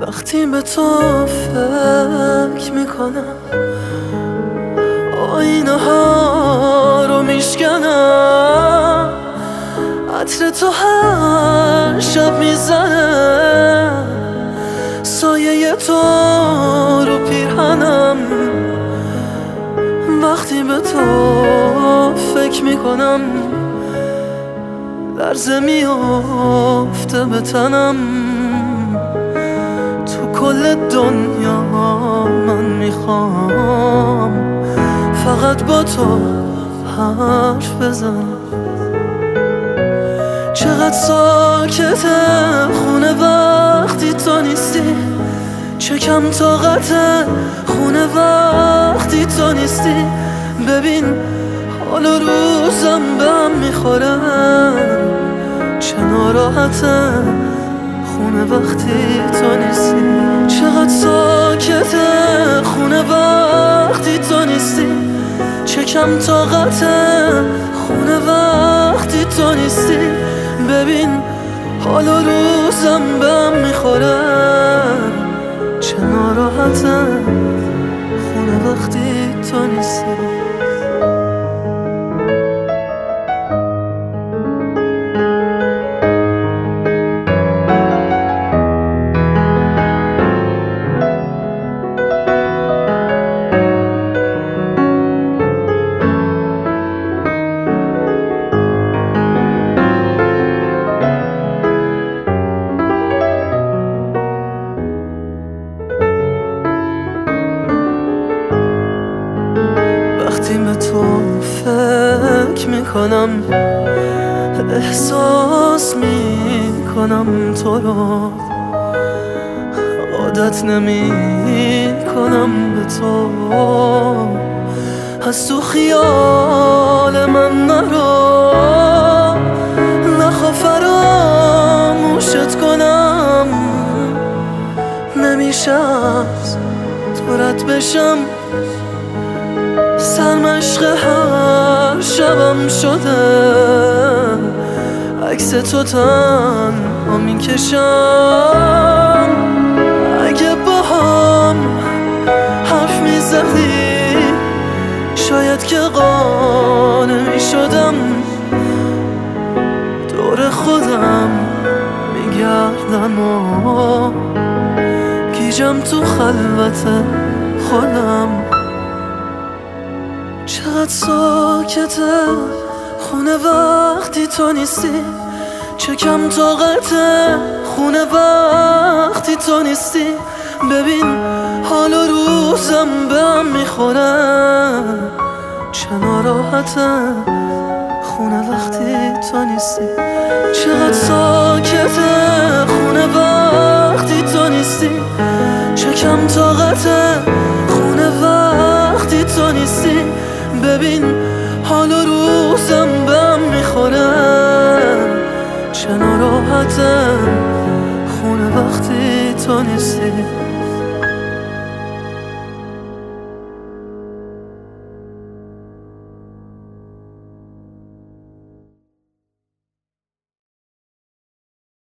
وقتی به تو فکر میکنم آینه ها رو میشکنم، عطر تو هر شب میزنه، سایه تو رو پیرهنم. وقتی به تو فکر میکنم لرزه میافته به تنم. تو کل دنیا من میخوام فقط با تو حرف بزنم. چقدر ساکته خونه وقتی تو نیستی، چه کم طاقته خونه وقتی تو نیستی. ببین حال و روزم به هم میخوره، چه ناراحته خونه وقتی تو نیستی. چقدر ساکته خونه وقتی تو نیستی، چه کم طاقته خونه وقتی تو نیستی. ببین حال و روزم به هم میخوره، چه ناراحته خونه وقتی تو نیستی. وقتی به تو فکر میکنم احساس میکنم تو رو، عادت نمیکنم به تو. از تو خیال من نرو، نخوا فراموشت کنم. نمیشه از تو رد بشم، سرمشق هر شبم شده، عکس تو تنها میکشم. اگه با هم حرف میزدی شاید که قانع میشدم. دور خودم میگردم و گیجم تو خلوت خودم. چقدر ساکته خونه وقتی تو نیستی، چه کم طاقته خونه وقتی تو نیستی. ببین حال و روزم به هم میخوره، چه ناراحته خونه وقتی تو نیستی. چقدر ساکته خونه وقتی تو نیستی، چه کم طاقته خونه وقتی تو نیستی. ببین حال و روزم به هم میخوره، چه ناراحته خونه وقتی تو نیستی.